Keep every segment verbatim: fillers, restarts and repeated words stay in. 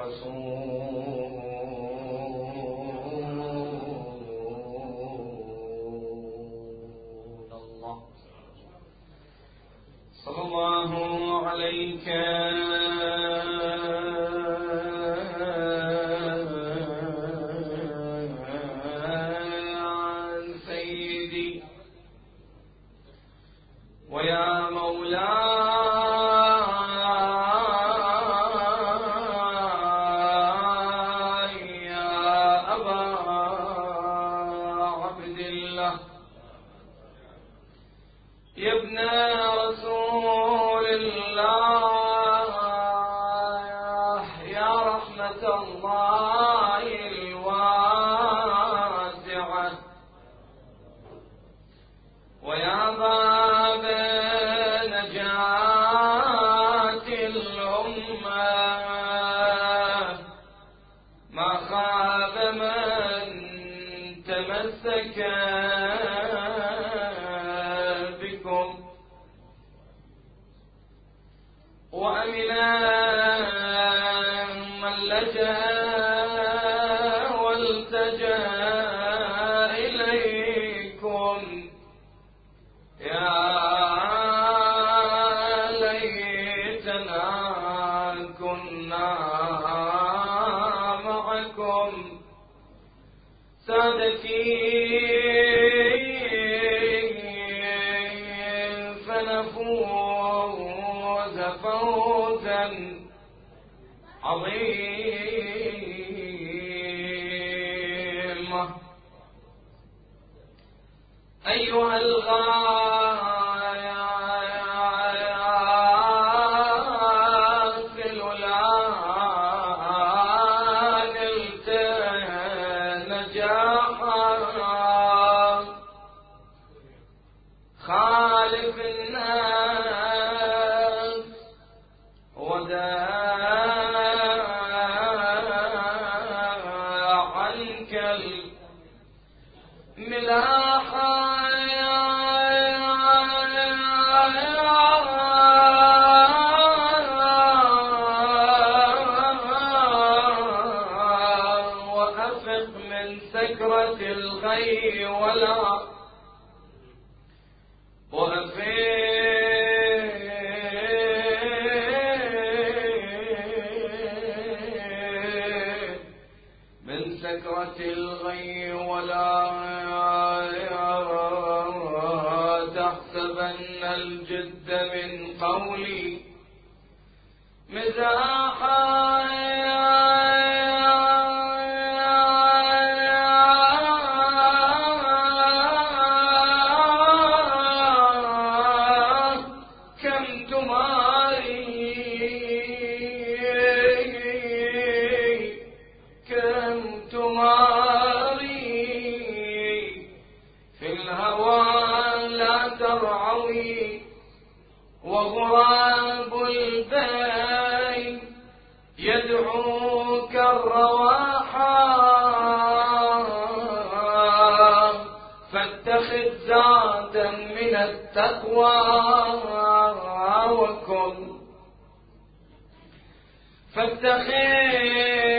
صلى الله عليك سيدي ويا مولاي يا أبا عبد الله يا ابن رسول الله يا رحمة الله الواسعة ويا باب نجاة الأمة ما خاب من تمسك وأمنا من لجأ والتجأ إليكم يا ليتنا كنا معكم سادتي فنفوز فوزا عظيما أيها الغافل لا نلت نجاحا خالف الناس وداع عنك الملاحة وأفق من سكرة الغي ولا من سكرة الغي ولا تحسبن الجد من قولي مزاحا وغراب البين يدعوك الرواحا فاتخذ زادا من التقوى وكن فاتخذ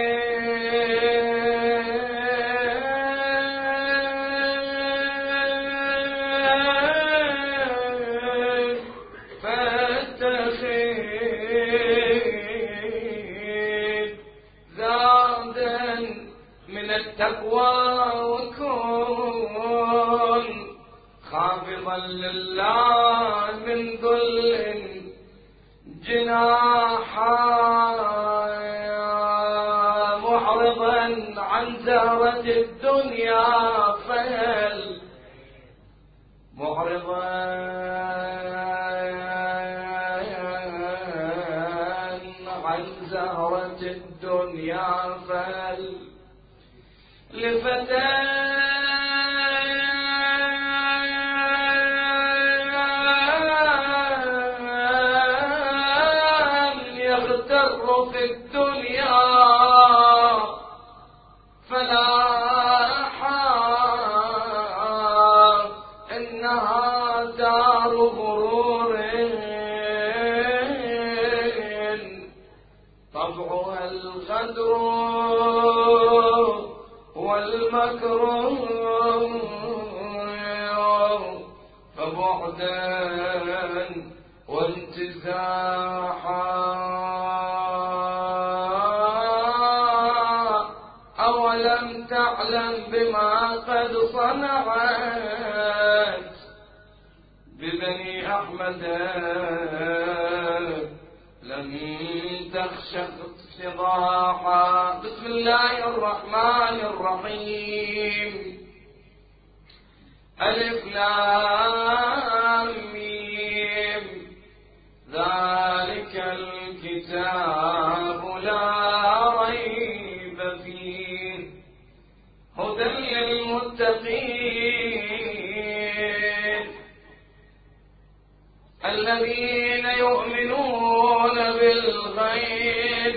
التقوى وكن خافضا لله من ذل جناحا معرضا عن زهرة الدنيا فهل معرضا عن زهرة الدنيا فهل لفتى يغتر في الدنيا فلاحا إنها دار غرور طبعها الغدر والمكر فبعدا وانتزاحا أولم تعلم بما قد صنعت ببني أحمد لم تخش افتضاحا. بسم الله الرحمن الرحيم. ألف لام ميم ذلك الكتاب لا ريب فيه هدى للمتقين الذين يؤمنون بالغيب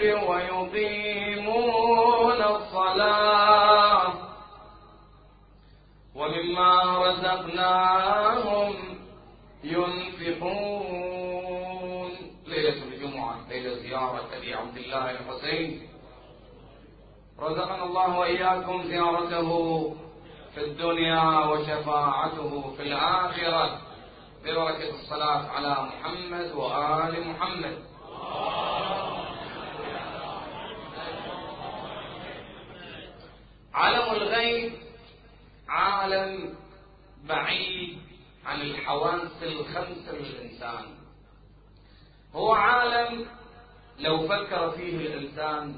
ويقيمون الصلاة ومما رزقناهم ينفقون. ليلة الجمعة ليلة زيارة أبي عبد الله الحسين، رزقنا الله وإياكم زيارته في الدنيا وشفاعته في الآخرة ببركة الصلاة على محمد وآل محمد. عالم الغيب عالم بعيد عن الحواس الخمس للإنسان، هو عالم لو فكر فيه الإنسان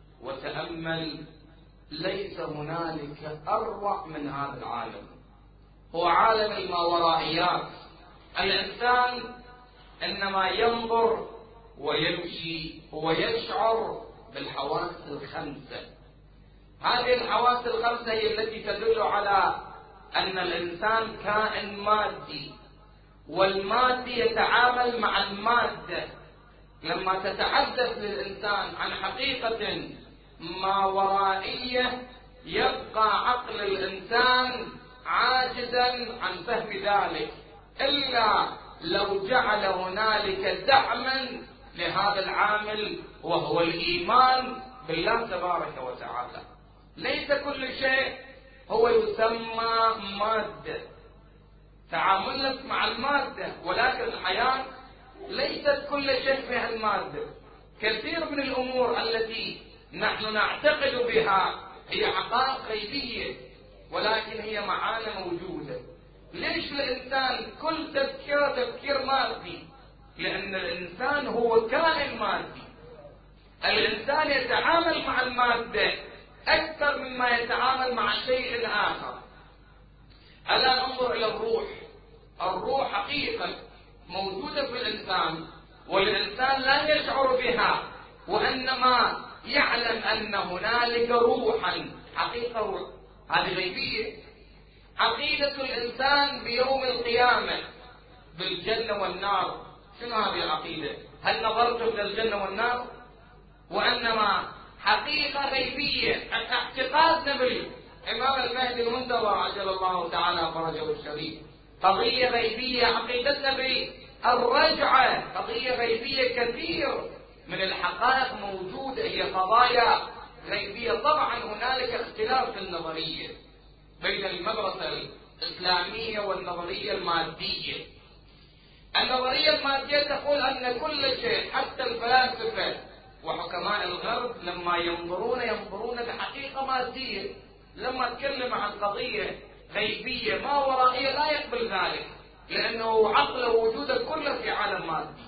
وتأمل ليس هنالك أروع من هذا العالم. هو عالم الماورائيات. الإنسان إنما ينظر ويمشي ويشعر بالحواس الخمسة. هذه الحواس الخمسة هي التي تدل على أن الإنسان كائن مادي، والمادي يتعامل مع المادة. لما تتحدث للإنسان عن حقيقة ماورائية يبقى عقل الإنسان عاجزا عن فهم ذلك، إلا لو جعل هنالك دعما لهذا العامل وهو الإيمان بالله تبارك وتعالى. ليس كل شيء هو يسمى مادة، تعاملك مع المادة، ولكن الحياة ليست كل شيء فيها المادة. كثير من الأمور التي نحن نعتقد بها هي حقائق غيبية، ولكن هي معاني موجودة. ليش الإنسان كل تفكيره تفكير مادي؟ لأن الإنسان هو كائن مادي. الإنسان يتعامل مع المادة أكثر مما يتعامل مع شيء آخر. الآن انظر إلى الروح. الروح حقيقة موجودة في الإنسان، والإنسان لا يشعر بها، وإنما يعلم أن هنالك روحا. حقيقة روح هذه غيبية. عقيدة الإنسان بيوم القيامة بالجنة والنار، شنو هذه العقيدة؟ هل نظرت إلى الجنة والنار؟ وإنما حقيقة غيبية. اعتقادنا بالإمام المهدي المنتظر عجل الله تعالى فرجه الشريف قضية غيبية. عقيدتنا بالرجعة قضية غيبية. كثير من الحقائق موجودة هي قضايا غيبية. طبعا هنالك اختلاف في النظرية بين المدرسة الإسلامية والنظرية المادية. النظرية المادية تقول أن كل شيء، حتى الفلاسفة وحكماء الغرب لما ينظرون ينظرون بحقيقة مادية. لما تكلم عن قضية غيبية ما ورائية لا يقبل ذلك، لأنه عقله وجوده كله في عالم مادي.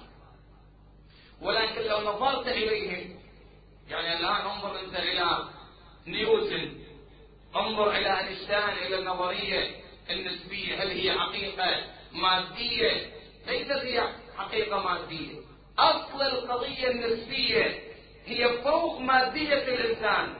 ولكن لو نظرت إليهم، يعني الآن انظر أنت إلى نيوتن، انظر إلى أينشتاين، إلى النظرية النسبية، هل هي حقيقة مادية؟ ليست هي حقيقة مادية. أصل القضية النسبية هي فوق مادية الإنسان.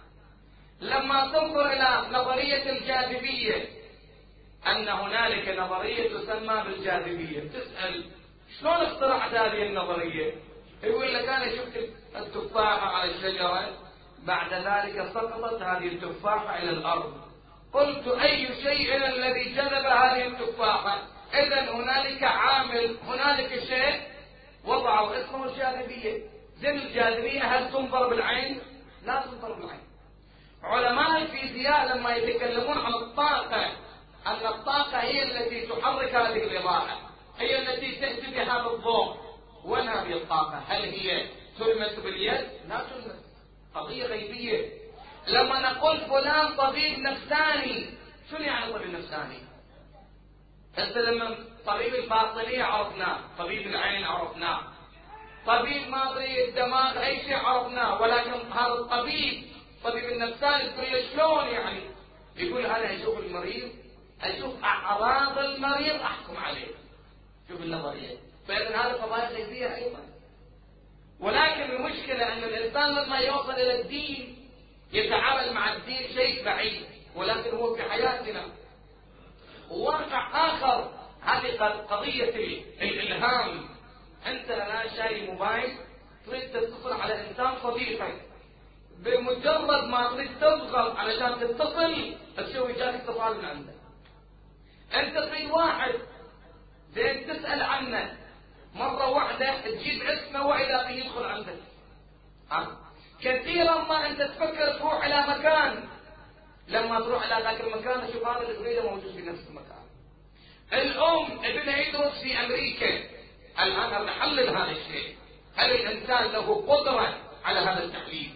لما تنظر إلى نظرية الجاذبية، أن هنالك نظرية تسمى بالجاذبية، تسأل شلون اخترعت هذه النظرية؟ يقول لك أنا شفت التفاحة على الشجرة، بعد ذلك سقطت هذه التفاحة إلى الأرض، قلت أي شيء الذي جذب هذه التفاحة؟ إذن هنالك عامل، هنالك شيء وضعوا اسمه الجاذبية. زين الجاذبية هل تنظر بالعين؟ لا تنظر بالعين. علماء الفيزياء لما يتكلمون عن الطاقة، أن الطاقة هي التي تحرك هذه الإضاءة، هي التي تأتي بهذا الضوء. وين هذه الطاقة؟ هل هي تلمس باليد؟ لا تلمس، قضية غيبية. لما نقول فلان طبيب نفساني، شنو يعني طبيب نفساني؟ هسه لما طبيب الباطنية عرفناه، طبيب العين عرفناه، طبيب ما ادري الدماغ اي شيء عرفناه، ولكن هذا الطبيب طبيب النفساني تقول له شلون يعني؟ يقول انا اشوف المريض، اشوف اعراض المريض احكم عليه. شوف النظريه. فاذا هذا قضايا غيبيه ايضا. ولكن المشكله ان الانسان لما يوصل الى الدين يتعامل مع الدين شيء بعيد، ولكن هو في حياتنا. وواقع اخر، هذه قضيه الالهام. انت الان شايل موبايل تريد تتصل على انسان صديقك، بمجرد ما تريد تضغط علشان تتصل تسوي جاك اتصال من عنده. انت تريد واحد زين تسال عنه مره واحده تجيب اسمه واذا به يدخل عندك. ها؟ كثيرا ما انت تفكر تروح الى مكان، لما تروح الى ذاك المكان تشوف هذا اللي تريده موجود في نفس المكان. الام ابنها يدرس في امريكا، الآن نحلل هذا الشيء، هل الإنسان له قدرة على هذا التحليل؟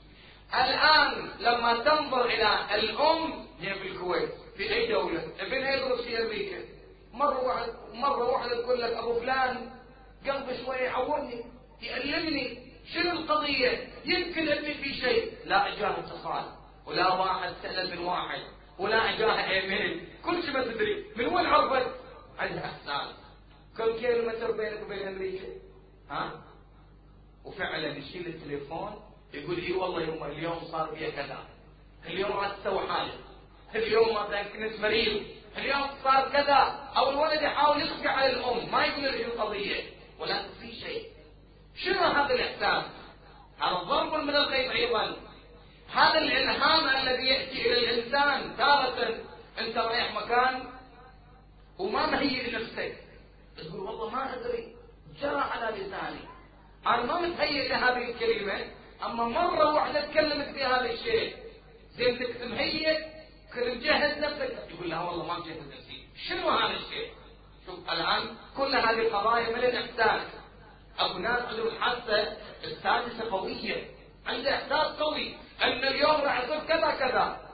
الآن لما تنظر إلى الأم هي في الكويت في أي دولة، ابنها يدرس في أمريكا، مرة واحد مرة واحدة تقول لك أبو فلان قلبي شوية يعورني يألمني، شنو القضية؟ يمكن ابني في شيء، لا أجاه اتصال، ولا واحد سأل من واحد، ولا أجاه إيميل، كل شيء ما تدري، من وين عرفت؟ عندها إحساس. كم كيلومتر بينك وبين امريكا؟ ها؟ وفعلا يشيل التليفون يقول اي والله يوم اليوم صار بي كذا، اليوم راح تسوي حاجه، اليوم مثلا كنت مريض، اليوم صار كذا، او الولد يحاول يخفي على الام ما يقول له القضيه، ولكن في شيء. شنو هذا الاحساس؟ هذا ضرب من الغيب ايضا. هذا الالهام الذي ياتي الى الانسان تارة انت رايح مكان وما مهيئ نفسك، تقول والله ما ادري جرى على لساني، انا ما متهيئ لهذه الكلمه، اما مره واحده تكلمت في هذا الشيء، زين انت مهيئ كنت مجهز نفسك، تقول لا والله ما مجهز نفسي، شنو هذا الشيء؟ شوف الان كل هذه القضايا من الاحساس. اكو ناس عندهم الحاسه السادسه قويه، عنده احساس قوي ان اليوم راح يصير كذا كذا.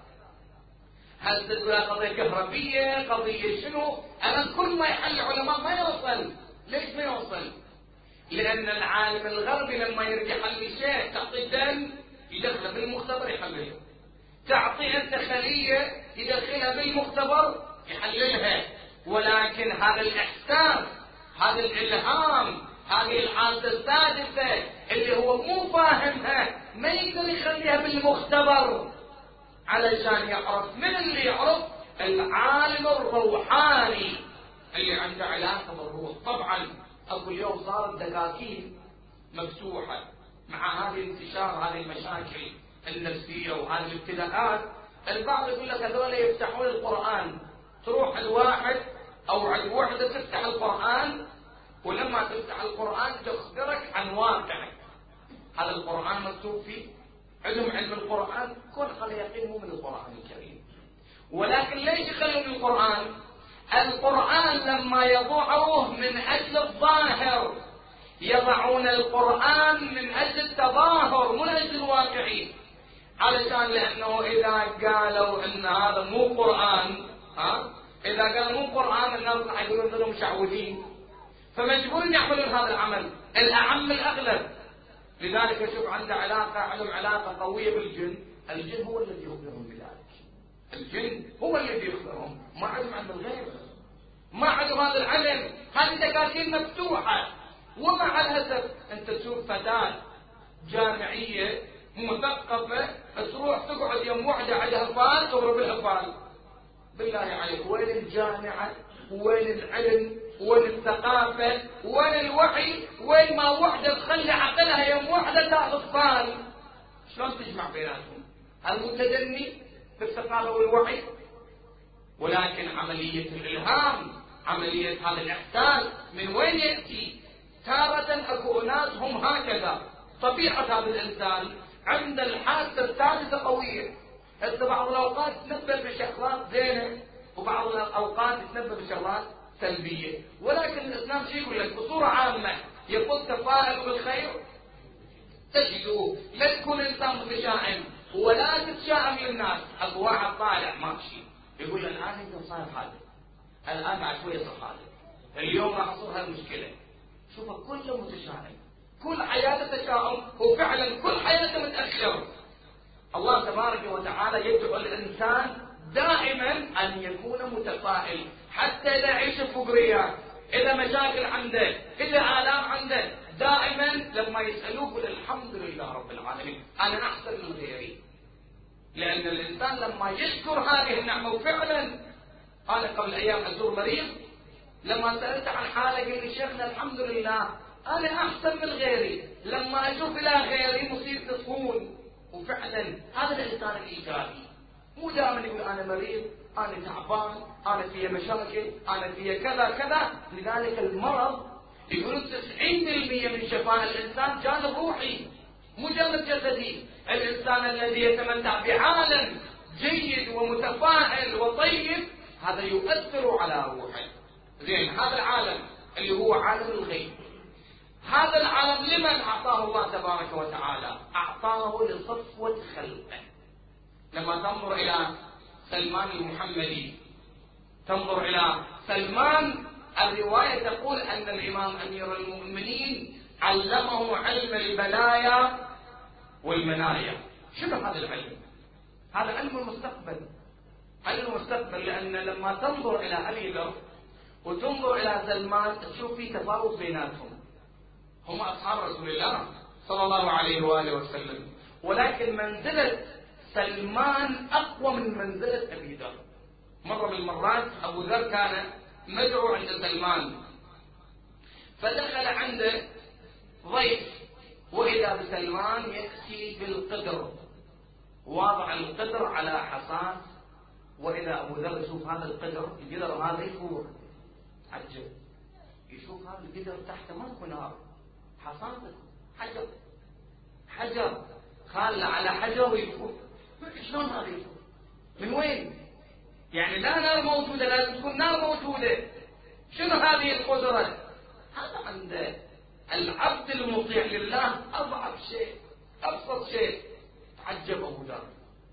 هل تقول قضية كهربية، قضية شنو؟ أنا كل ما يحل علماء ما يوصل. ليش ما يوصل؟ لأن العالم الغربي لما يرجع يحل شيء تعطي دم يدخله بالمختبر يحلله، تعطي أنت خلية يدخلها بالمختبر يحللها، ولكن هذا الإحساس، هذا الإلهام، هذه الحاسة السادسة اللي هو مو فاهمها ما يقدر يخليها بالمختبر علشان يعرف. من اللي يعرف؟ العالم الروحاني اللي عنده علاقة بالروح. طبعا أقول اليوم صارت دكاكين مفتوحة مع هذه انتشار هذه المشاكل النفسية وهذه الابتلاءات. البعض يقول لك هذول يفتحون القرآن، تروح الواحد أو عند وحدة تفتح القرآن، ولما تفتح القرآن تخبرك عن واقعك. هذا القرآن مكتوب فيه، عندهم علم القرآن، كل خلي يقيموا من القرآن الكريم. ولكن ليش يخلوا من القرآن؟ القرآن لما يضعوه من أجل الظاهر، يضعون القرآن من أجل التظاهر مو من أجل الواقعي، علشان لأنه إذا قالوا إن هذا مو قرآن، ها؟ إذا قالوا مو قرآن الناس راح يقولون إنهم مشعوذين، فمجبورين يعملون هذا العمل الأعم الأغلب. لذلك شوف عنده علاقة، عندهم علاقة قوية بالجن، الجن هو الذي يخبرهم بذلك، الجن هو الذي يخبرهم، ما عندهم علم الغيب، ما عندهم هذا العلم. هذه دكاكين مفتوحة. ومع الأسف أنت تشوف فتاة جامعية مثقفة تروح تقعد يوم وحدة على الأطفال تضرب الأطفال. بالله عليك وين الجامعة؟ وين العلم؟ وين الثقافة؟ وين الوعي؟ وين ما وحدة تخلي عقلها يوم وحدة تاخذ أطفال؟ شلون تجمع بيناتهم؟ هل متدني في الثقافة والوعي؟ ولكن عملية الإلهام، عملية هذا الإحساس من وين يأتي؟ تارة أكو أناس هم هكذا، طبيعة هذا الإنسان عند الحاسة الثالثة قوية. هسه بعض الأوقات تنبه بشغلات زينة وبعض الأوقات تنبه بشغلات سلبية، ولكن الإسلام شيء يقول لك بصورة عامة يقول تفاءلوا بالخير تجدوه. لا تكون إنسان متشائم ولا تتشائم للناس. أبو واحد طالع ماشي يقول الآن أنت صار هذا، الآن بعد شوية صار هذا، اليوم راح تصير هالمشكلة. شوفه كله متشائم، كل حياته تشاؤم، وفعلا كل حياته متأخر. الله تبارك وتعالى يدعو الإنسان دائما أن يكون متفائل، حتى إذا يعيش فقريات، إذا مشاكل عنده، إذا آلام عنده، دائما لما يسألوه يقول الحمد لله رب العالمين أنا أحسن من غيري. لأن الإنسان لما يشكر هذه النعمة، وفعلا أنا قبل أيام أزور مريض لما سألت عن حاله قال لي شيخنا الحمد لله أنا أحسن من غيري، لما أشوف إلى غيري مصيبتي تهون. وفعلا هذا الإنسان الإيجابي، مو دائما يقول أنا مريض، أنا تعبان، أنا فيها مشاكل، أنا فيها كذا كذا. لذلك المرض يقولون تسعين بالمئة من شفاء الإنسان جانب روحي مو جانب جسدي. الإنسان الذي يتمتع بعالم جيد ومتفائل وطيب هذا يؤثر على روحه. زين، هذا العالم اللي هو عالم الغيب، هذا العالم لمن أعطاه الله تبارك وتعالى؟ أعطاه لصفوة خلقه. لما تنظر إلى سلمان المحمدي، تنظر إلى سلمان، الرواية تقول أن الإمام أمير المؤمنين علمه علم البلايا والمنايا. شنو هذا العلم؟ هذا علم المستقبل، علم المستقبل. لأن لما تنظر إلى أبي ذر وتنظر إلى سلمان تشوف في تفاوت بيناتهم. هم أصحاب رسول الله صلى الله عليه وآله وسلم، ولكن منزلة سلمان أقوى من منزلة أبي ذر. مرة من المرات أبو ذر كان مدعو عند سلمان، فدخل عنده ضيف، وإذا بسلمان يأتي بالقدر، واضع القدر على حصان، وإذا أبو ذر يشوف هذا القدر، القدر هذا يفور، عجب، يشوف هذا القدر تحته ماكو نار، حصان حجر حجر خال على حجر ويفور. شلون هذا يفور؟ من وين؟ يعني لا نار موجودة، لازم تكون نار موجودة. شنو هذه القدرة؟ هذا عند العبد المطيع لله أضعف شيء، أبسط شيء. تعجب أبو ذر،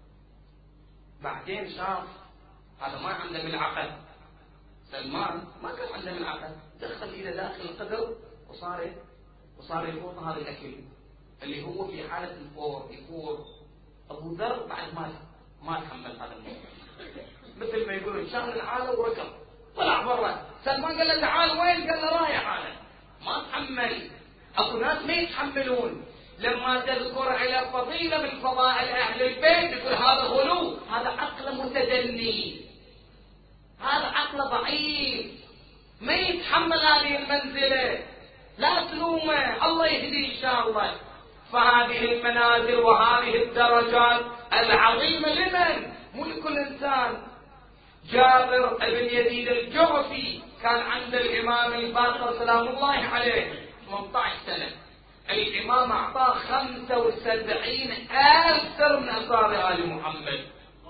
بعدين شاف هذا ما عنده ملعقة، سلمان ما كان عنده ملعقة، دخل إلى داخل القدر وصار وصار يفوت هذا الأكل اللي هو في حالة الفور يفور. أبو ذر بعد ما ما تحمل هذا الموضوع، مثل ما يقولون شغل العالم وركب طلع برا. سلمان قال له تعال وين؟ قال له رايح انا، ما تحمل. اكو ناس ما يتحملون. لما تذكر على فضيله من فضائل اهل البيت يقول هذا غلو، هذا عقل متدني، هذا عقل ضعيف ما يتحمل هذه المنزله. لا تلومه، الله يهديه ان شاء الله. فهذه المنازل وهذه الدرجات العظيمه لمن؟ مو لكل انسان. جابر بن يزيد الجعفي كان عند الإمام الباقر سلام الله عليه ثمانية عشر سنة، الإمام أعطاه خمسة وسبعين ألف سر من أسرار آل محمد.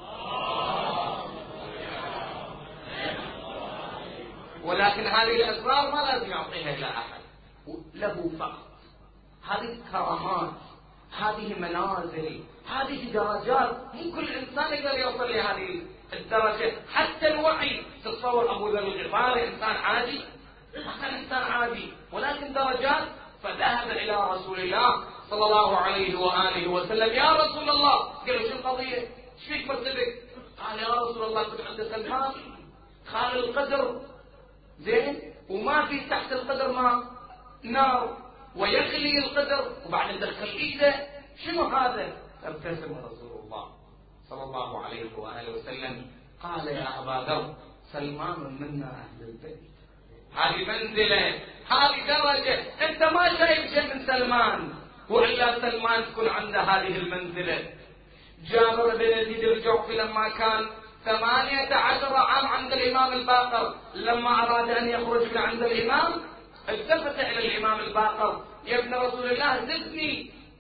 ولكن هذه الأسرار ما لازم يعطيها إلى أحد، له فقط. هذه كرامات، هذه منازل، هذه درجات، مو كل إنسان يقدر يوصل لهذه الدرجة. حتى الوحي، تتصور أبو ذر الغفاري إنسان عادي؟ ما كان إنسان عادي، ولكن درجات. فذهب إلى رسول الله صلى الله عليه وآله وسلم، يا رسول الله. قال له شو القضية؟ ايش فيك مرتبك؟ قال يا رسول الله كنت عند سلمان خال القدر، زين، وما في تحت القدر ماء، نار، ويغلي القدر وبعد ندخل ايده. شنو هذا؟ فابتسم رسول الله صلى الله عليه وآله وسلم قال يا أبا ذر سلمان منا أهل البيت. هذه منزلة، هذه درجة، أنت ما شايف شيء من سلمان، وإلا سلمان تكون عنده هذه المنزلة. جابر بن يزيد الجعفي لما كان ثمانية عشر عام عند الإمام الباقر، لما أراد أن يخرج من عند الإمام التفت إلى الإمام الباقر، يا ابن رسول الله زدني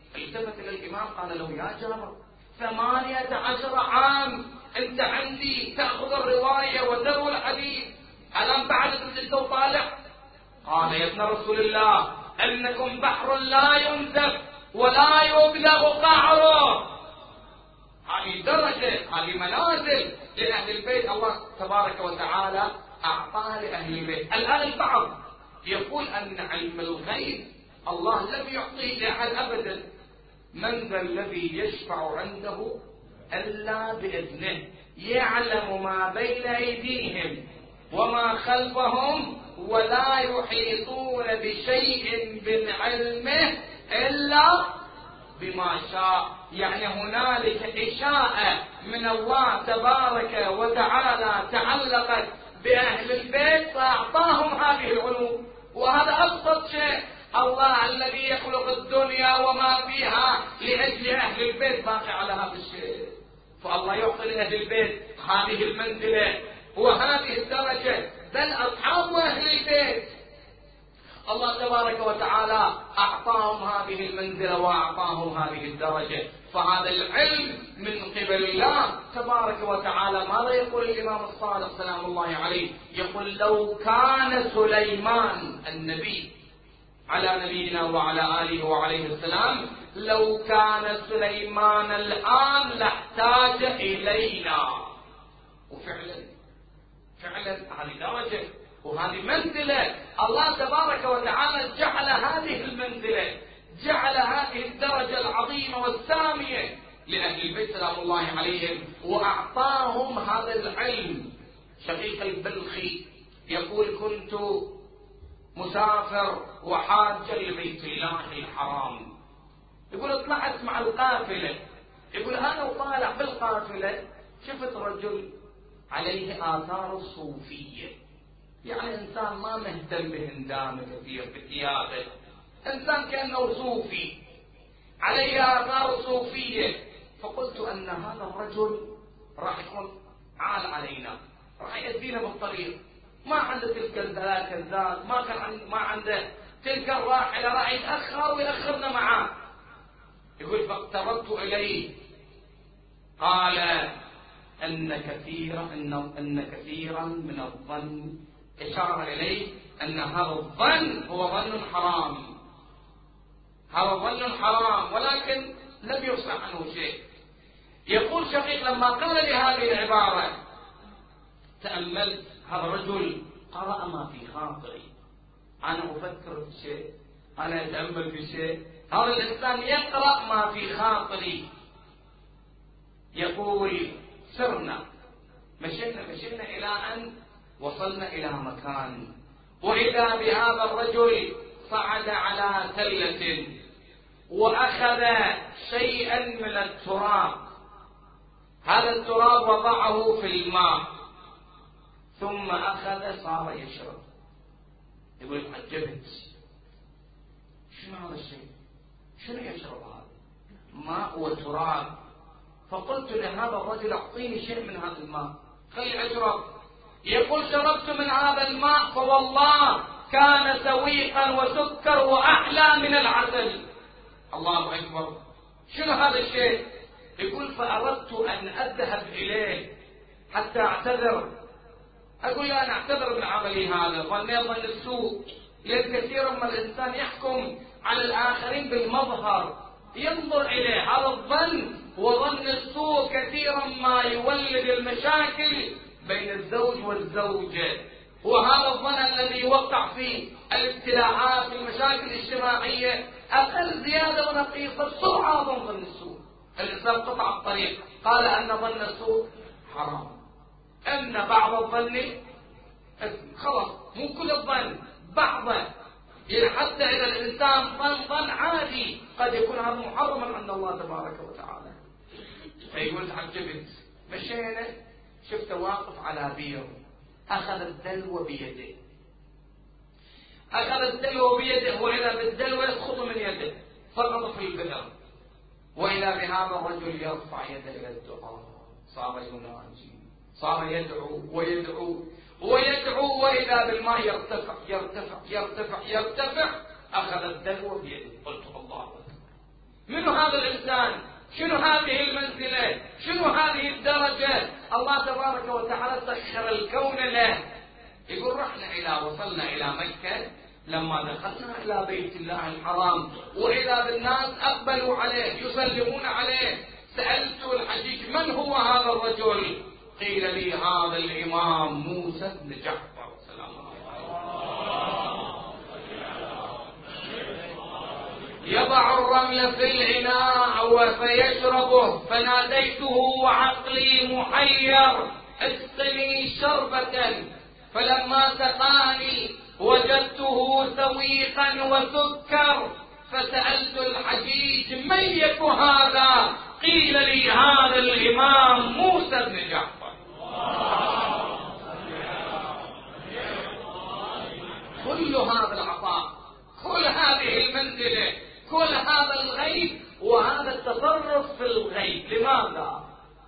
التفت إلى الإمام قال له يا جابر ثمانية عشر عام أنت عندي تأخذ الرواية وتروي الحديث، ألم بعد أنت طالع؟ قال يا ابن رسول الله أنكم بحر لا ينزف ولا يبلغ قعره. هذه درجة، هذه منازل لأهل البيت الله تبارك وتعالى أعطاها لأهل البيت. الآن البعض يقول أن علم الغيب الله لم يعطيه لأحد أبدا. من ذا الذي يشفع عنده إلا بإذنه يعلم ما بين أيديهم وما خلفهم ولا يحيطون بشيء من علمه إلا بما شاء. يعني هنالك إشاءة من الله تبارك وتعالى تعلقت بأهل البيت فأعطاهم هذه العلوم. وهذا أبسط شيء، الله الذي يخلق الدنيا وما فيها لأجل أهل البيت باقي على هذا الشيء، فالله يعطي لأهل البيت هذه المنزلة وهذه الدرجة. بل أصحاب أهل البيت الله تبارك وتعالى أعطاهم هذه المنزلة وأعطاهم هذه الدرجة. فهذا العلم من قبل الله تبارك وتعالى. ماذا يقول الإمام الصادق سلام الله عليه؟ يقول لو كان سليمان النبي على نبينا وعلى آله وعليه السلام، لو كان سليمان الآن لاحتاج إلينا. وفعلا فعلا هذه درجة وهذه منزلة الله تبارك وتعالى جعل هذه المنزلة، جعل هذه الدرجة العظيمة والسامية لأهل البيت سلام الله عليهم وأعطاهم هذا العلم. شقيق البلخي يقول كنت مسافر وحاجا لبيت الله الحرام، يقول طلعت مع القافلة، يقول أنا وطالع بالقافلة شفت رجل عليه آثار الصوفية، يعني إنسان ما مهتم بهندامه كثير بثيابه، إنسان كأنه صوفي عليه آثار صوفية. فقلت أن هذا الرجل راح يكون عال علينا، راح يأذينا بالطريق، ما عنده تلك الذات الذات، ما كان عنده ما عنده تلك الراحلة، راح يتأخر ويأخرنا معاه. يقول فاقتربت إليه قال أن كثيرا إن أن كثيرا من الظن، إشارة إليه أن هذا الظن هو ظن حرام، هذا ظن حرام، ولكن لم يصح عنه شيء. يقول شقيق لما قال لي هذه العبارة تأملت، هذا الرجل قرأ ما في خاطري، أنا أفكر في شيء، أنا أتأمل في شيء، هذا الإنسان يقرأ ما في خاطري. يقول سرنا مشينا مشينا إلى أن وصلنا إلى مكان، وإذا بهذا الرجل صعد على تلة وأخذ شيئا من التراب، هذا التراب وضعه في الماء ثم أخذ صار يشرب. يقول عجبت، شنو هذا الشيء؟ شنو يشرب هذا؟ ماء وتراب. فقلت لهذا الرجل أعطيني شيء من هذا الماء خلي أشرب. يقول شربت من هذا الماء فوالله كان سويقا وسكر وأحلى من العسل. الله أكبر، شنو هذا الشيء؟ يقول فأردت أن أذهب إليه حتى أعتذر، أقول له أنا أعتذر من عملي هذا، ظني ظن السوء، لأن كثيرا ما الإنسان يحكم على الآخرين بالمظهر، ينظر إليه، هذا الظن وظن السوء كثيرا ما يولد المشاكل بين الزوج والزوجة، وهذا الظن الذي يوقع فيه الابتلاءات والمشاكل الاجتماعية أقل زيادة ونقيصة بسرعة ظن السوء. الإنسان قطع الطريق قال أن ظن السوء حرام، أن بعض الظن خلاص مو كل الظن بعضه، يعني حتى إذا الإنسان ظن ظن عادي قد يكون هذا محرما عند الله تبارك وتعالى. فيقول عجبت، مشينا شفته واقف على بير، أخذ الدلو بيده، أخذ الدلو بيده وإذا بالدلو يسقط من يده سقط في البئر، وإذا بهذا الرجل يرفع يده إلى الدعاء، صار يناجي، صار يدعو ويدعو ويدعو، وإذا بالماء يرتفع يرتفع يرتفع يرتفع، أخذ الدلو بيده. قلت الله أكبر، منو هذا الإنسان؟ شنو هذه المنزلة؟ شنو هذه الدرجة؟ الله تبارك وتعالى سخر الكون له. يقول رحنا إلى وصلنا إلى مكة، لما دخلنا إلى بيت الله الحرام وإذا بالناس أقبلوا عليه يسلمون عليه، سألت الحجيج من هو هذا الرجل؟ قيل لي هذا الإمام موسى بن جعفر سلام الله. يضع الرمل في الإناء وفيشربه، فناديته وعقلي محير اسقني شربة، فلما سقاني وجدته سويقا وسكر، فسألت الحجيج من يك هذا؟ قيل لي هذا الإمام موسى بن جعفر. كل هذا العطاء، كل هذه المنزلة، كل هذا الغيب وهذا التصرف في الغيب، لماذا؟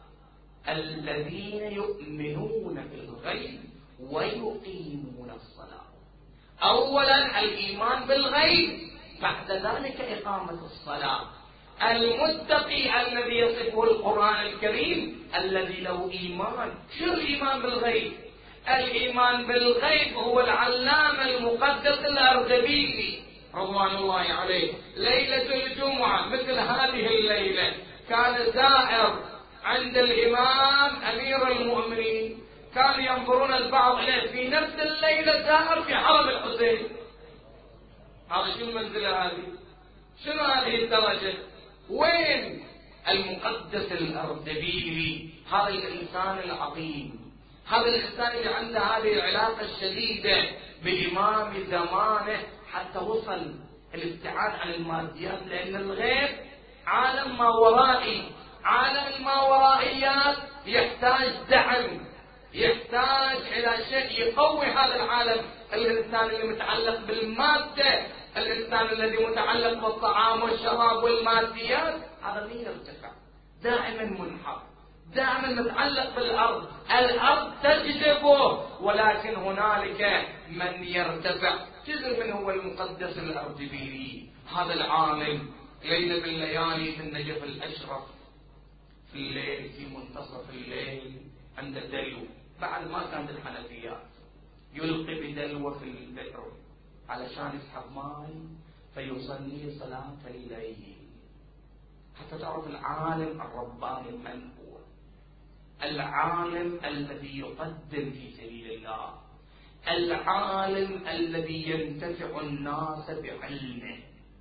الذين يؤمنون بالغيب ويقيمون الصلاة. أولا الإيمان بالغيب، بعد ذلك إقامة الصلاة. المتقي الذي يصفه القرآن الكريم الذي له إيمان. شو الإيمان بالغيب؟ الإيمان بالغيب هو العلامة المقدس الأردبيلي رضوان الله عليه، ليلة الجمعة مثل هذه الليلة كان زائر عند الإمام أمير المؤمنين، كانوا ينظرون البعض إليه في نفس الليلة زائر في حرم الحسين. هذا شو المنزلة هذه؟ شنو هذه الدرجة؟ وين المقدس الأردبيلي؟ هذا الإنسان العظيم، هذا الإنسان اللي عنده هذه العلاقة الشديدة بإمام زمانه حتى وصل الابتعاد عن الماديات، لأن الغيب عالم ما ورائي، عالم الماورائيات يحتاج دعم، يحتاج إلى شيء يقوي هذا العالم. الإنسان اللي متعلق بالمادة، الإنسان الذي متعلق بالطعام والشراب والماديات، هذا مين يرتفع؟ دائما منحط، دائما متعلق بالأرض، الأرض تجذبه، ولكن هنالك من يرتفع. جزء منه هو المقدس الأردبيلي، هذا العالم ليلة من الليالي في النجف الأشرف في الليل، في منتصف الليل عند الدلو، بعد ما كانت الحنفيات، يلقي بدلوه في البئر علشان يسحب ماء فيصلي صلاة الليل، حتى تعرف العالم الرباني من هو. العالم الذي يقدم في سبيل الله، العالم الذي ينتفع الناس بعلمه.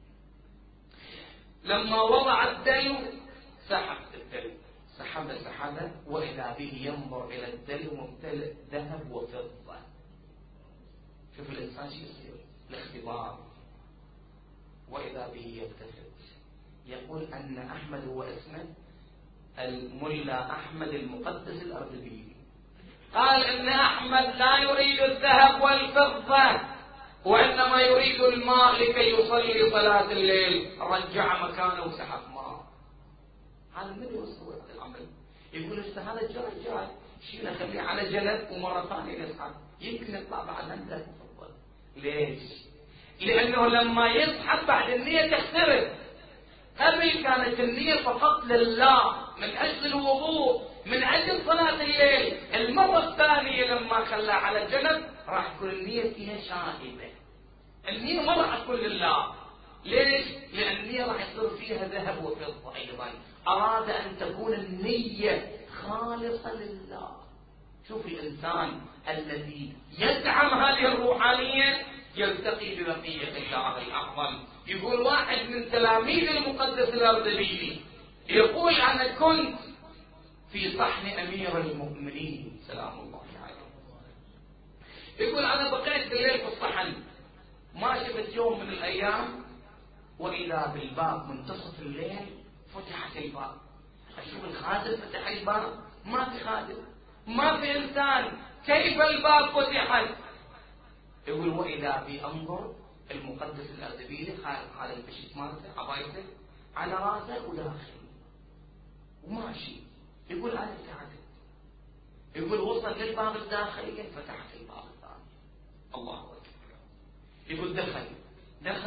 لما وضع الدلو سحب الدلو، سحب سحبه، وإذا به ينظر إلى الدلو ممتلئ ذهب وفضة. شوف الإنسان شو يصير؟ الاختبار. وإذا به يلتفت يقول أن أحمد هو اسمه الملا أحمد المقدس الأردبيلي، قال إن أحمد لا يريد الذهب والفضة وإنما يريد الماء لكي يصلي صلاة الليل. رجع مكانه وسحب ماء. هذا من يوصل هذا العمل؟ يقول هذا الجاي جاي شيله خليه على جنب ومرة ثانية يسحب، يمكن يطلع بعد عنده مفضل. ليش؟ لأنه لما يسحب بعد النية تختلف. قبل كانت النية فقط لله من أجل الوضوء، من أجل صلاة الليل. المرة الثانية لما خلاه على جنب راح تكون النية فيها شائبة، النية ما راح تكون لله. ليش؟ لأن النية راح يصير فيها ذهب وفضة أيضا. أراد أن تكون النية خالصة لله. شوف الإنسان الذي يدعم هذه الروحانية يلتقي ببقية الله الأعظم. يقول واحد من تلاميذ المقدس الأردبيلي يقول أنا كنت في صحن أمير المؤمنين سلام الله عليه، يقول أنا بقيت بالليل في الصحن، ما شفت يوم من الأيام وإذا بالباب منتصف الليل فتحت الباب. أشوف الخادم فتح الباب، ما في خادم، ما في إنسان، كيف الباب فتحت؟ يقول وإذا بي أنظر المقدس الأردبيلي خالد البشيت مالته عبايته على راسه وداخل وماشي. يقول أنا ابتعدت، يقول وصل للباب الداخلي فتحت الباب الثاني. الله أكبر. يقول دخل دخل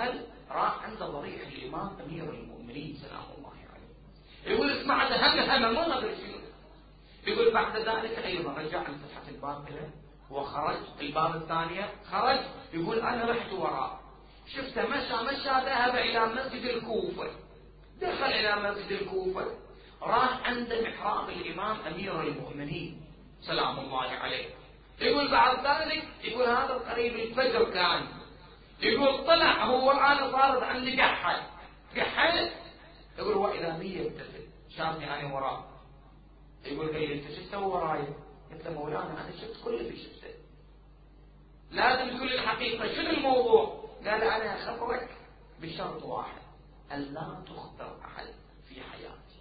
راح عند ضريح الإمام أمير المؤمنين سلام الله عليه، يقول اسمع هم هم ما أدري شنو. يقول بعد ذلك أيضا رجع لفتحة الباب له وخرج الباب الثانية خرج. يقول أنا رحت وراء شفته مشى مشى ذهب إلى مسجد الكوفة، دخل إلى مسجد الكوفة راح عند محراب الإمام أمير المؤمنين سلام الله عليه. يقول بعد ذلك يقول هذا قريب الفجر كان، يقول طلع هو أنا صارت عندي قحة قحة. يقول وإذا بي يبتسم شافني أنا وراه. يقول قال لي أنت شو تسوي وراي؟ قلت له مولانا أنا شفت كل اللي شفته، لازم تقول الحقيقة شنو الموضوع؟ قال أنا أخبرك بشرط واحد، ألا تخبر أحد في حياتي،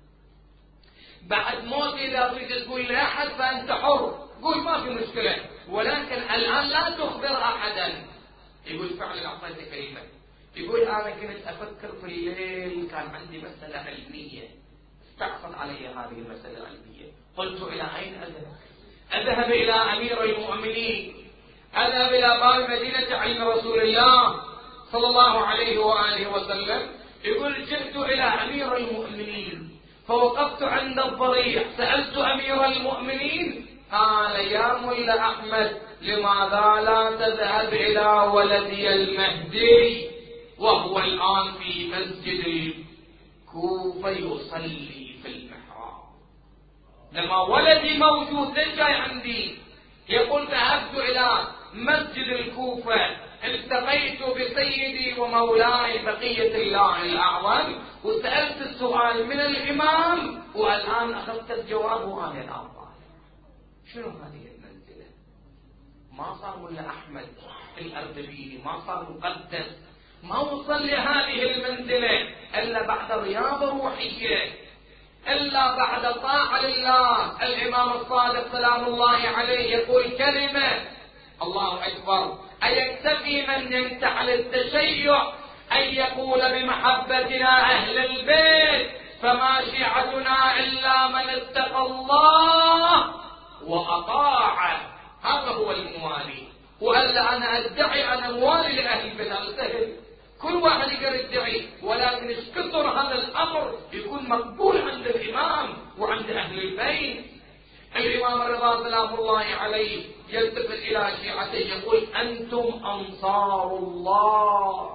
بعد موتي إذا تريد تقول لأحد فأنت حر، قول ما في مشكلة، ولكن الآن لا تخبر أحدا. يقول فعلا أعطيت كلمة. يقول أنا كنت أفكر في الليل كان عندي مسألة علمية استعصت علي هذه المسألة العلمية، قلت إلى أين أذهب؟ أذهب إلى أمير المؤمنين، أذهب إلى باب مدينة علم رسول الله صلى الله عليه وآله وسلم. يقول جئت إلى أمير المؤمنين فوقفت عند الضريح سألت أمير المؤمنين قال يا ملا أحمد لماذا لا تذهب إلى ولدي المهدي وهو الآن في مسجد الكوفة يصلي في المحراب؟ لما ولدي موجود ليش جاي عندي؟ يقول ذهبت إلى مسجد الكوفة التقيت بسيدي ومولاي بقية الله الأعظم وسألت السؤال من الإمام والآن أخذت الجواب وأنا الآن طالع. شنو هذه المنزلة؟ ما صار ملا أحمد الأردبيلي، ما صار مقدس، ما وصل لهذه المنزلة إلا بعد رياضة روحية، إلا بعد طاعة لله. الإمام الصادق سلام الله عليه يقول كلمة الله أكبر: أيكتفي من ينتحل التشيع أن يقول بمحبتنا أهل البيت فما شيعتنا إلا من اتقى الله وأطاع. هذا هو الموالي. وألا أنا أدعي أنا موالي لأهل البيت، هذا سهل، كل واحد يقدر يدعي، ولكن ايش كثر هذا الأمر يكون مقبول عند الإمام وعند أهل البيت. الإمام الرضا سلام الله عليه يلتفت إلى شيعته يقول أنتم أنصار الله.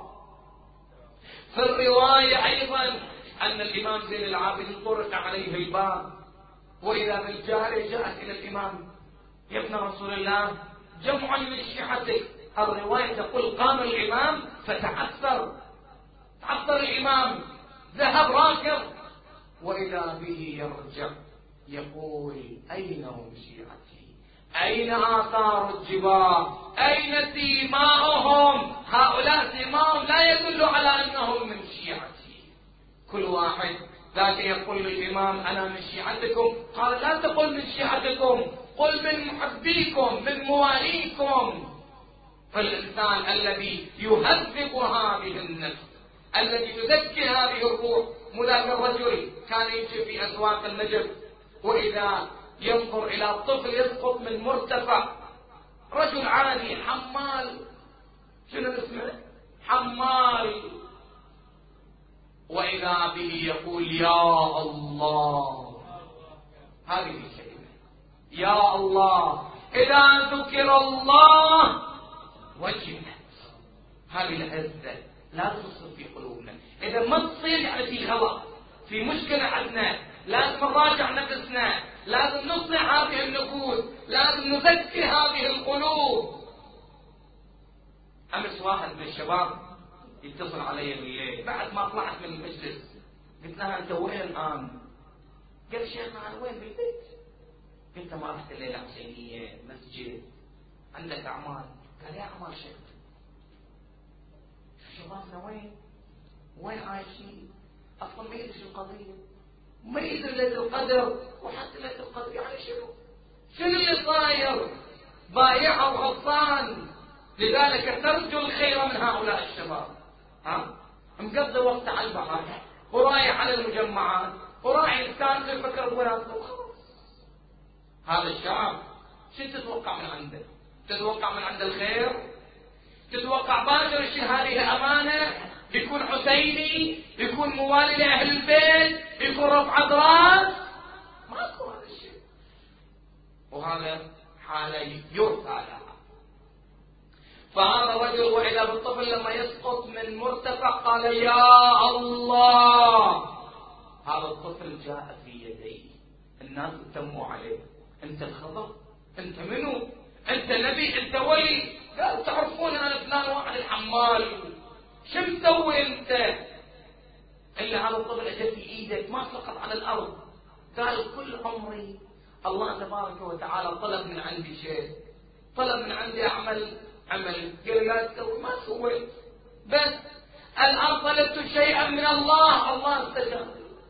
في الرواية أيضا أن الإمام زين العابدين طرق عليه الباب وإذا بالجارية جاءت إلى الإمام: يا ابن رسول الله جمع من شيعتك. الرواية تقول قام الإمام فتعثر، تعثر الإمام ذهب راكب وإذا به يرجع يقول أين هم شيعتي؟ أين آثار الجبار؟ أين سيماؤهم؟ هؤلاء سيماؤهم لا يدل على أنهم من شيعتي. كل واحد ذاك يقول للإمام أنا من شيعتكم، قال لا تقل من شيعتكم، قل من محبيكم من مواليكم. فالإنسان الذي يهذب هذه النفس الذي يزكي هذه الروح، مذاك الرجل كان يمشي في أسواق النجف وإذا ينظر إلى طفل يسقط من مرتفع، رجل عادي حمال، شنو اسمه؟ حمال، وإذا به يقول يا الله. هذه الكلمة يا الله إذا ذكر الله وجبت هذه العزة لا تصل في قلوبنا. إذا ما تصير يعني في غلط، في مشكلة عندنا، لازم نراجع نفسنا، لازم نصلح هذه النفوس، لازم نزكي هذه القلوب. أمس واحد من الشباب يتصل علي بالليل بعد ما طلعت من المجلس، قلت له أنت وين الآن؟ قال شيخنا أنا وين؟ بالبيت. قلت ما رحت الليلة حسينية مسجد عندك أعمال؟ قال يا أعمال شيخ شبابنا وين؟ وين عايشين؟ أصلا ما يدري شو القضية، ما يدري ليلة القدر، وحتى ليلة القدر يعني شنو؟ شنو اللي صاير؟ بايع وغلطان. لذلك ترجو الخير من هؤلاء الشباب، ها؟ مقضي وقت على البحر ورايح على المجمعات ورايح يستانس يفكر بولاده خلاص. هذا الشعب شو تتوقع من عنده؟ تتوقع من عند الخير؟ تتوقع باكر يشيل هذه أمانة؟ يكون حسيني، يكون موالي لأهل البيت، يكون رفعة راس، ماكو هذا الشيء. وهذا حالة يرثى لها. فهذا الرجل وإذا بالطفل لما يسقط من مرتفع قال يا الله. هذا الطفل جاء في يديه، الناس اتموا عليه، انت الخضر، انت منو، انت نبي، انت ولي. قال تعرفون انا فلان واحد الحمال، شو مسوي انت؟ الا هذا الطفل اجى في ايدك ما سقط على الارض. قال كل عمري الله تبارك وتعالى طلب من عندي شيء، طلب من عندي اعمل عمل، قال لا تسوي، ما سويت، بس الان طلبت شيئا من الله، الله استجاب.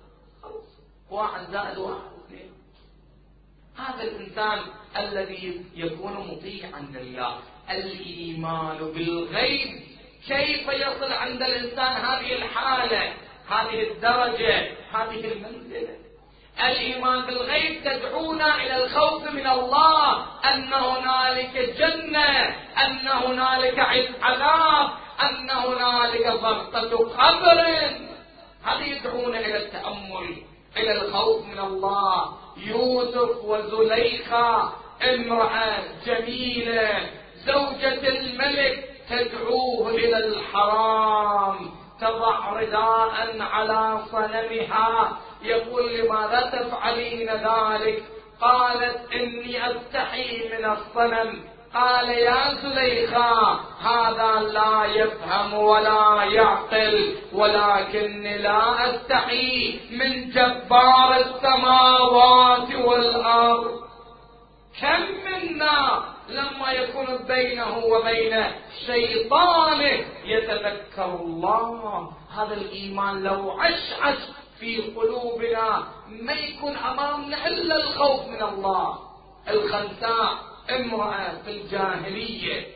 واحد زائد واحد اثنين. هذا الانسان الذي يكون مطيعا لله. الايمان بالغيب كيف يصل عند الانسان هذه الحاله، هذه الدرجه، هذه المنزله؟ الايمان بالغيب تدعونا الى الخوف من الله، ان هنالك جنه، ان هنالك عذاب، ان هنالك ضغطه قبر. هذا يدعونا الى التامل، الى الخوف من الله. يوسف وزليخة امرأة جميلة زوجة الملك تدعوه الى الحرام، تضع رداء على صنمها، يقول لماذا تفعلين ذلك؟ قالت اني استحي من الصنم. قال يا زليخة هذا لا يفهم ولا يعقل، ولكني لا استحي من جبار السماوات والارض. كم منا لما يكون بينه وبين شيطانه يتذكر الله. هذا الايمان لو عشعش في قلوبنا ما يكون امامنا الا الخوف من الله. الخنساء امرأة في الجاهلية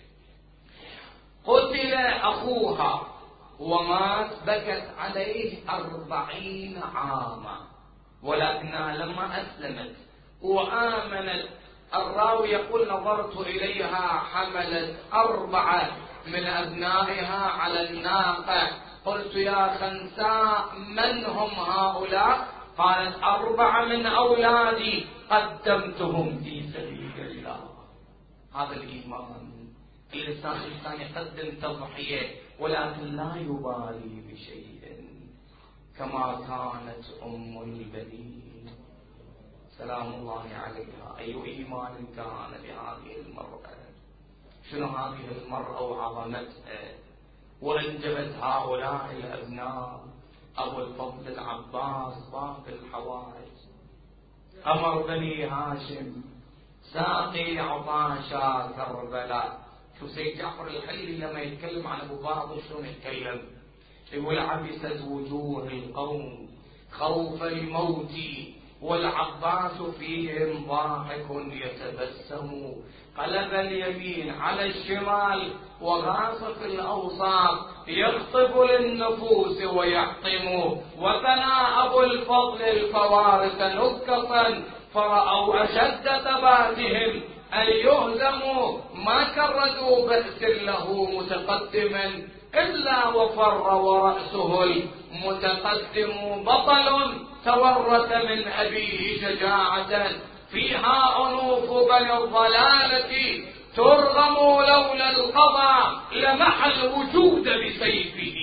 قتل اخوها ومات، بكت عليه أربعين عاما، ولكنها لما اسلمت وآمنت، الراوي يقول نظرت اليها حملت أربعة من ابنائها على الناقة، قلت يا خنساء من هم هؤلاء؟ قالت أربعة من أولادي قدمتهم في سبيل الله. هذا الإيمان. الإنسان الإنسان يقدم تضحية ولكن لا يبالي بشيء، كما كانت أم البنين سلام الله عليها. أي إيمان كان لهذه المرأة، شنو هذه المرأة وعظمتها، وأنجبت هؤلاء الأبناء. أبو الفضل العباس باب الحوائج، أمر بني هاشم، ساقي عطاشا كربلاء. شو سيد جعفر الحلي لما يتكلم عن أبو فاضل شلون يتكلم؟ يقول عبست وجوه القوم خوف الموت والعباس فيهم ضاحك يتبسم، قلب اليمين على الشمال وغاص الأوصاف، يخطب للنفوس ويحطم. وثنى أبو الفضل الفوارس نكصا، فرأوا أشد ثباتهم أن يهزموا، ما كردوا بأس له متقدما إلا وفر ورأسه المتقدم. بطل تورث من أبيه شجاعة، فيها أنوف بني الضلالة ترغم، لولا القضاء لمحى الوجود بسيفه.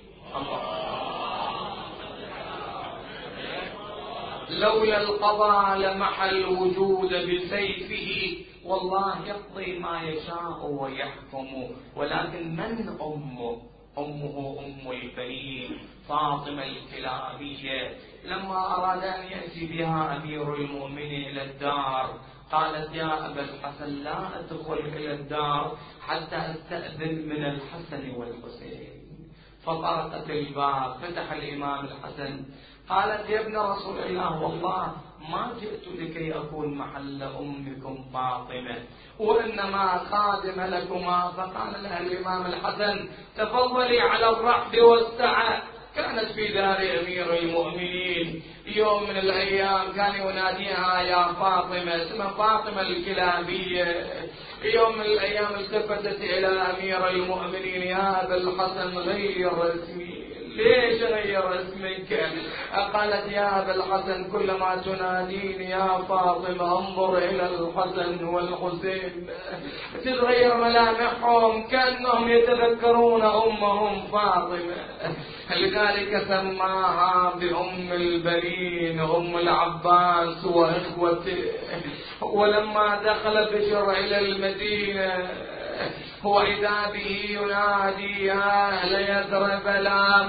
لولا القضاء لمحى الوجود بسيفه. والله يقضي ما يشاء ويحكم، ولكن من أمه؟ أمه أم البنين فاطمة الكلابية. لما أراد أن يأتي بها أمير المؤمنين إلى الدار قالت يا أبا الحسن لا أدخل إلى الدار حتى أستأذن من الحسن والحسين. فطرقت الباب، فتح الإمام الحسن، قالت يا ابن رسول الله والله ما جئت لكي أكون محل أمكم فاطمة، وإنما خادم لكما. فقال لها الإمام الحسن تفضلي على الرحب والسعة، كانت في دار أمير المؤمنين. يوم من الأيام كان يناديها يا فاطمة، اسمها فاطمة الكلابية. يوم من الأيام التفتت إلى أمير المؤمنين: يا أبا الحسن غير اسمي. ليش غير اسمك؟ قالت: يا أبا الحسن كلما تناديني يا فاطمة انظر إلى الحسن والحسين تتغير ملامحهم كأنهم يتذكرون أمهم فاطمة، لذلك سماها بأم البنين أم العباس وإخوته. ولما دخل بشر إلى المدينة وإذا به ينادي: يا أهل يثرب لا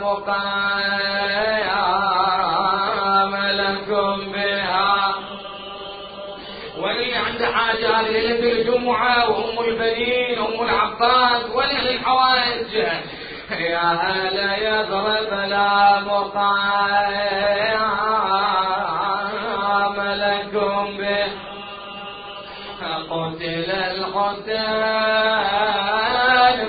مقام لكم بها. ولي عند حاجة ليلة الجمعة وأم البنين أم العباس ولي الحوائج: يا أهل يثرب لا مقام لكم بها. قتل الحسين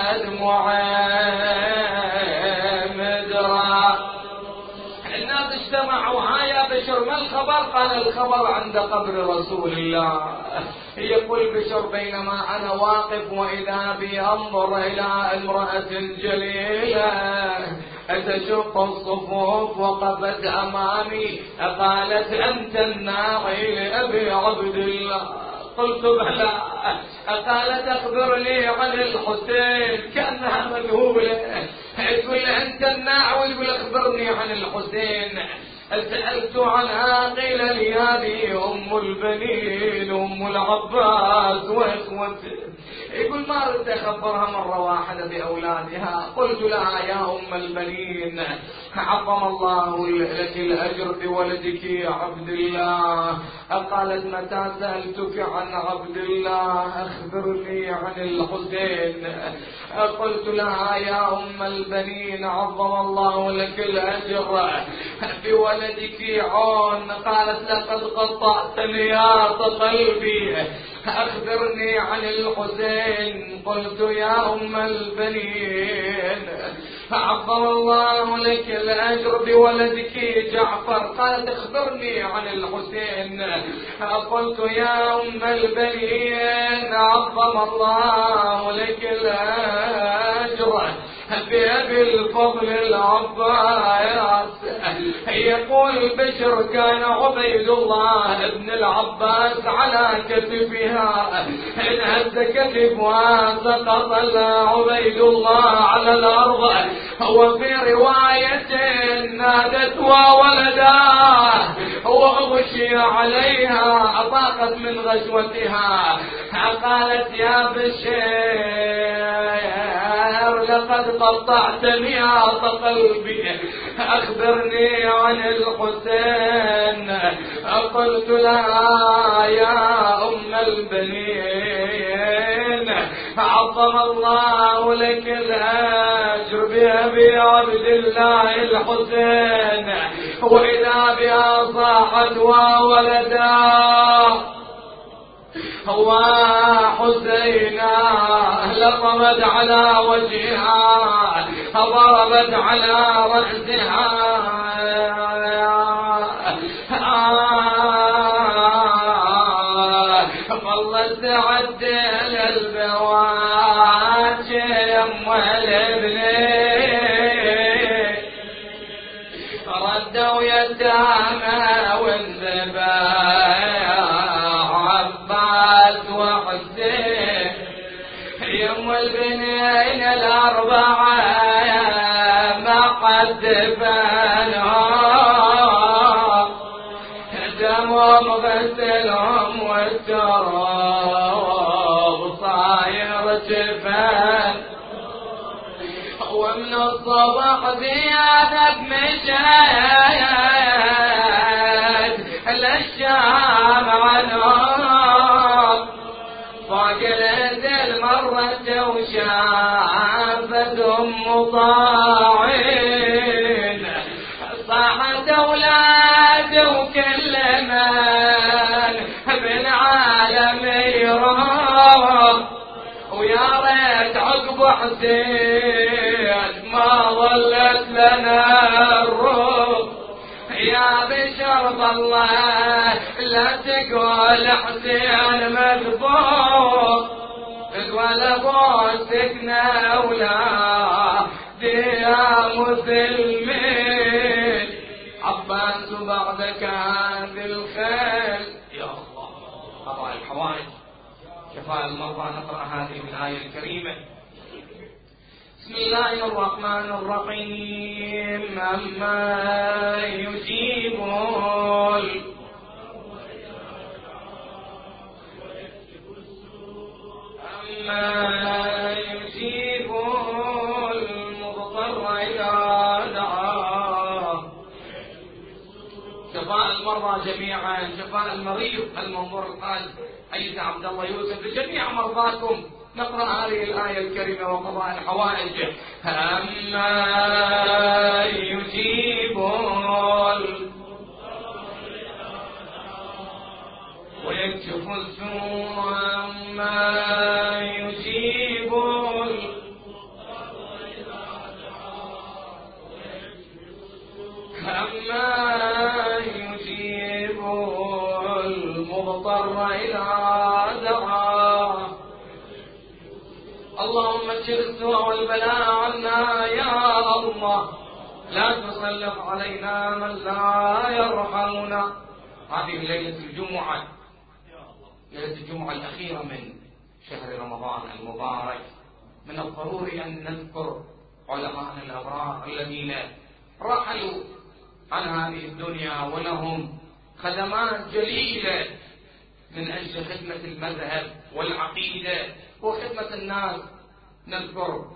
فأدمعي مدرا. الناس اجتمعوا: ها يا بشر ما الخبر؟ قال: الخبر عند قبر رسول الله. يقول بشر: بينما أنا واقف وإذا بي أنظر إلى امرأة جليلة أتشق الصفوف وقفت أمامي قالت: أنت الناعي لأبي عبد الله. قلت: بلى. قالت: أخبرني عن الحسين. كأنها مذهولة تقول: أنت الناعي ويقول أخبرني عن الحسين. سألت عنها قيل لي: هذه أم البنين أم العباس وإخوته. يقول: ما ردت أخبرها مرة واحدة بأولادها. قلت لها: يا أم البنين عظم الله لك الأجر بولدك يا عبد الله. قالت: متى سألتك عن عبد الله أخبرني عن الحسين. قلت لها: يا أم البنين عظم الله لك الأجر بولدك عون. قالت: لقد قطعت نياط قلبي أخبرني عن الحسين. قلت: يا أم البنين عظم الله لك الأجر بولدك جعفر. قالت: اخبرني عن الحسين. قلت: يا أم البنين عظم الله لك الأجر بأبي الفضل العباس. يقول بشر: كان عبيد الله ابن العباس على كتفها إن هز كتفها سقط عبيد الله على الأرض. وفي رواية نادت وولداه وغشي عليها أطاقت من غشوتها. قالت: يا بشير لقد قطعت نياط قلبي أخبرني عن الحسين. قلت لها: يا أم البنين عظم الله لك الأجر بأبي عبد الله الحسين. وإذا بها صاحت وولدا وحسينا لطمت على وجهها ضربت على رأسها ظلت تعدل البواجي أم الابن ردوا يتامى والذبائح وحسين يم البنين الأربعة ما قد دفنهم دمهم غسلهم والتراب صاير جفن. ومن الصبح زيادة مشيت للشام عنهم فقلت المرة وشافت أم طاعين صاحت أولاد وكل من بالعالم يروح ويا ريت عقب حسين ما ظلت لنا بشرط الله لا تقول حسين مذبوح ولا بوس سكنة ولا ديا مسلمين عباس بعدك هذه الخيل يا الله. قضاء الحوائج شفاء المرضى. نقرأ هذه الآية الكريمة. بسم الله الرحمن الرحيم. أما يجيب أما يجيب المضطر إذا دعاه. شفاء المرضى جميعا، شفاء المريض المنظور القلب أيد عبد الله يوسف لجميع مرضاكم. نقرأ هذه الآية الكريمة وقضاء الحوائج. أما يجيب ويكشف السوء. أما يجيب أما يجيب المضطر إذا دعاه. اللهم اكشف السوء والبلاء عنا يا الله، لا تسلط علينا من لا يرحمنا. هذه ليلة الجمعة، ليلة الجمعة الأخيرة من شهر رمضان المبارك. من الضروري أن نذكر علماء الأبرار الذين رحلوا عن هذه الدنيا ولهم خدمات جليلة من أجل خدمة المذهب والعقيدة وخدمة الناس. نذكر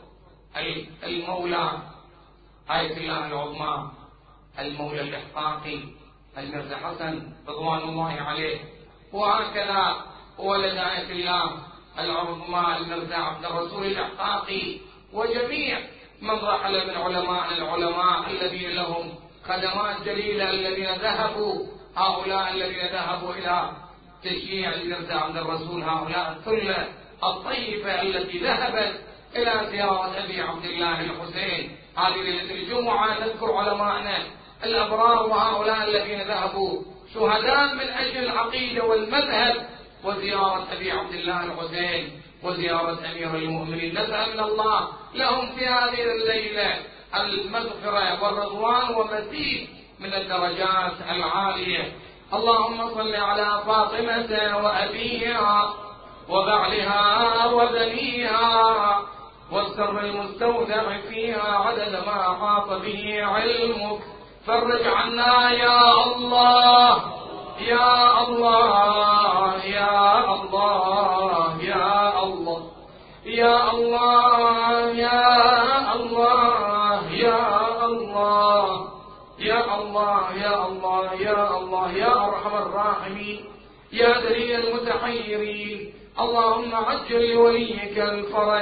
المولى آية الله العظمى المولى الإحقاقي المرزا حسن رضوان الله عليه، وهكذا ولد آية الله العظمى المرزا عبد الرسول الإحقاقي، وجميع من رحل من علماء العلماء الذين لهم خدمات جليلة، الذين ذهبوا هؤلاء الذين ذهبوا إلى تشييع المرزا عبد الرسول، هؤلاء الثلة الطيبة التي ذهبت إلى زيارة أبي عبد الله الحسين. هذه ليلة الجمعة نذكر علماءنا الأبرار وهؤلاء الذين ذهبوا شهداء من أجل العقيدة والمذهب وزيارة أبي عبد الله الحسين وزيارة أمير المؤمنين. نسأل من الله لهم في هذه الليلة المغفرة والرضوان ومزيد من الدرجات العالية. اللهم صل على فاطمة وأبيها وبعلها وبنيها والسر المستودع فيها عدد ما أحاط به علمك. فرج عنا يا الله يا الله يا الله يا الله يا الله يا الله يا الله يا الله يا الله يا الله يا أرحم الراحمين يا دليل المتحيرين. اللهم عجل لوليك الفرج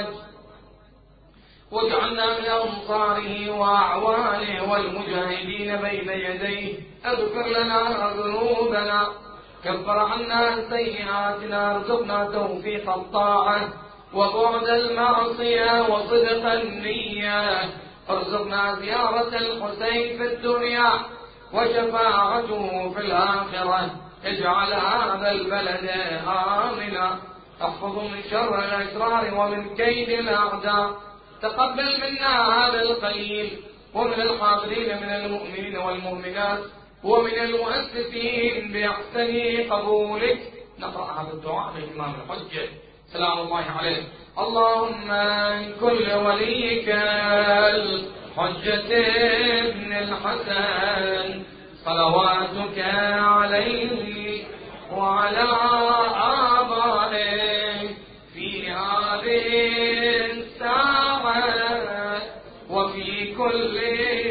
واجعلنا من أنصاره وأعوانه والمجاهدين بين يديه. اغفر لنا ذنوبنا، كفر عنا سيئاتنا، ارزقنا توفيق الطاعة وبعد المعصية وصدق النية. ارزقنا زيارة الحسين في الدنيا وشفاعته في الآخرة. اجعل هذا البلد آمنا، احفظه من شر الأشرار ومن كيد الأعداء. تقبل منا هذا القليل ومن الحاضرين من المؤمنين والمؤمنات ومن المؤسسين بأحسن قبولك. نقرأ هذا الدعاء للإمام الحجة سلام الله عليه. اللهم من كل وليك الحجة ابن الحسن صلواتك عليه وعلى آبائه في هذه الساعة وفي كل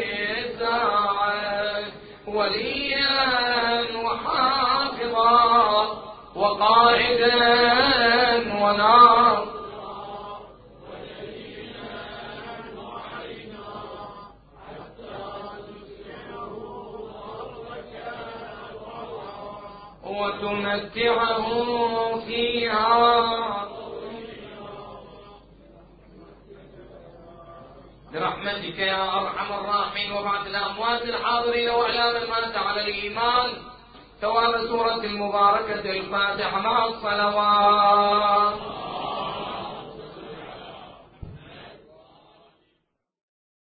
ساعة وليا وحافظا وقائدا وناصرا وتمتعه فيها برحمتك يا أرحم الراحمين. وبعد الأموات الحاضرين وإعلام المات على الإيمان ثواب سورة المباركة الفاتحة مع الصلوات.